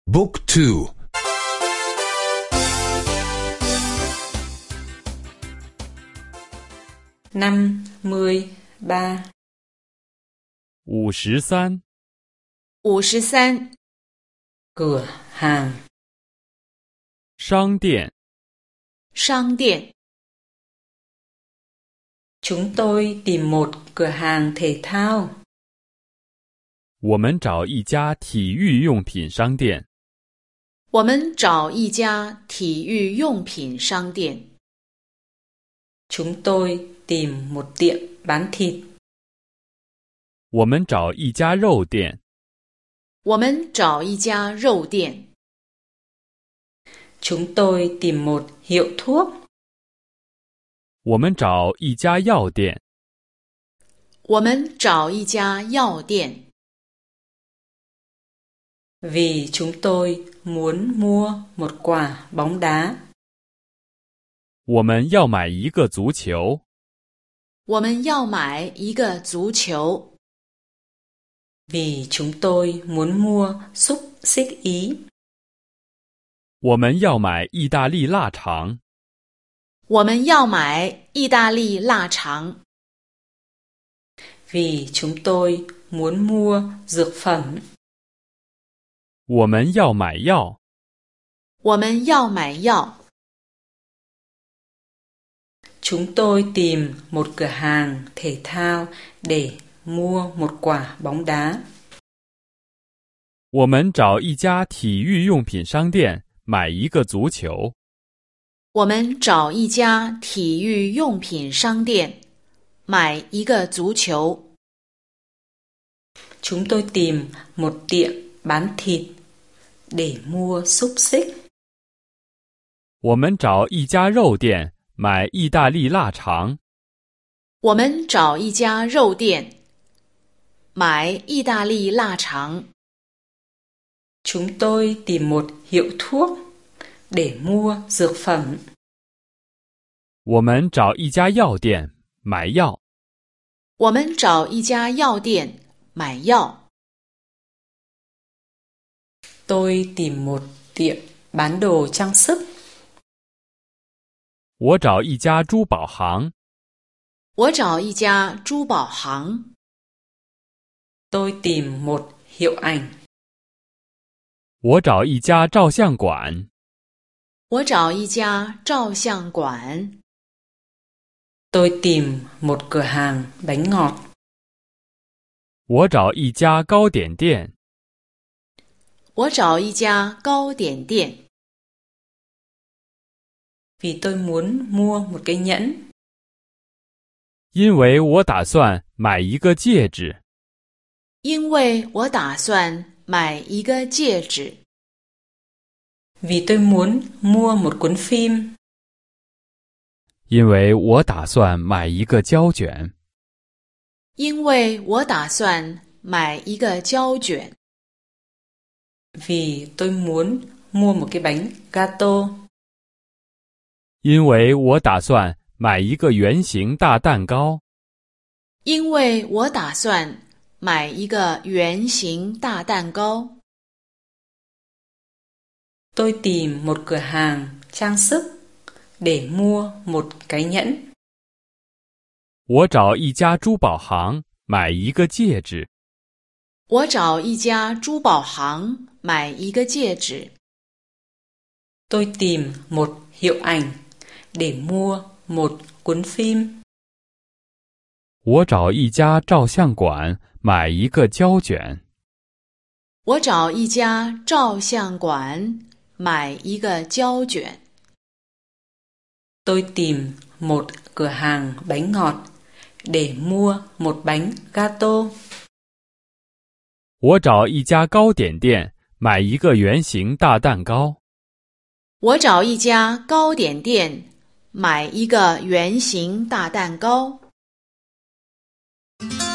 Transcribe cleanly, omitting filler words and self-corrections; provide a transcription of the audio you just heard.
Book 2 53 53 53 cửa hàng 商店商店 Chúng tôi tìm một cửa hàng thể thao. 我们找一家体育用品商店。 我们找一家体育用品商店。 Chúng tôi tìm một tiệm bán thịt. 我们找一家肉店。 我们找一家肉店。 Chúng tôi tìm một hiệu thuốc. 我们找一家药店。 我们找一家药店。 Vì chúng tôi muốn mua một quả bóng đá. 我们要买一个足球。 我们要买一个足球。 Vì chúng tôi muốn mua xúc xích Ý. 我们要买意大利腊肠。 我们要买意大利腊肠。 Vì chúng tôi muốn mua dược phẩm. 我们要买药。 我们要买药。 Chúng tôi tìm một cửa hàng thể thao để mua một quả bóng đá. 我们找一家体育用品商店买一个足球。 我们找一家体育用品商店买一个足球。 Chúng tôi tìm một tiệm bán thịt để mua xúc xích. 我们找一家肉店买意大利腊肠。 我们找一家肉店买意大利腊肠。 Chúng tôi tìm một hiệu thuốc để mua dược phẩm. 我们找一家药店买药。 我们找一家药店买药。 Tôi tìm một tiệm bán đồ trang sức. 我找一家珠宝行。 我找一家珠宝行。 Tôi tìm một hiệu ảnh. 我找一家照相馆。 我找一家照相馆。 Tôi tìm một cửa hàng bánh ngọt. 我找一家糕点店。 我找一家糕点店。 Vì tôi muốn mua một cái nhẫn. 因为我打算买一个戒指。 因为我打算买一个戒指。 Vì tôi muốn mua một cuốn phim. 因为我打算买一个胶卷。 因为我打算买一个胶卷。 Vì tôi muốn mua một cái bánh gato. 因为我打算买一个圆形大蛋糕。 因为我打算买一个圆形大蛋糕。 Tôi tìm một cửa hàng trang sức để mua một cái nhẫn. 我找一家珠宝行买一个戒指。 我找一家珠宝行买一个戒指。 Tôi tìm một hiệu ảnh để mua một cuốn phim. 我找一家照相馆买一个胶卷。 我找一家照相馆买一个胶卷。 Tôi tìm một cửa hàng bánh ngọt để mua một bánh gato. 我找一家糕点店买一个圆形大蛋糕。 我找一家糕点店买一个圆形大蛋糕。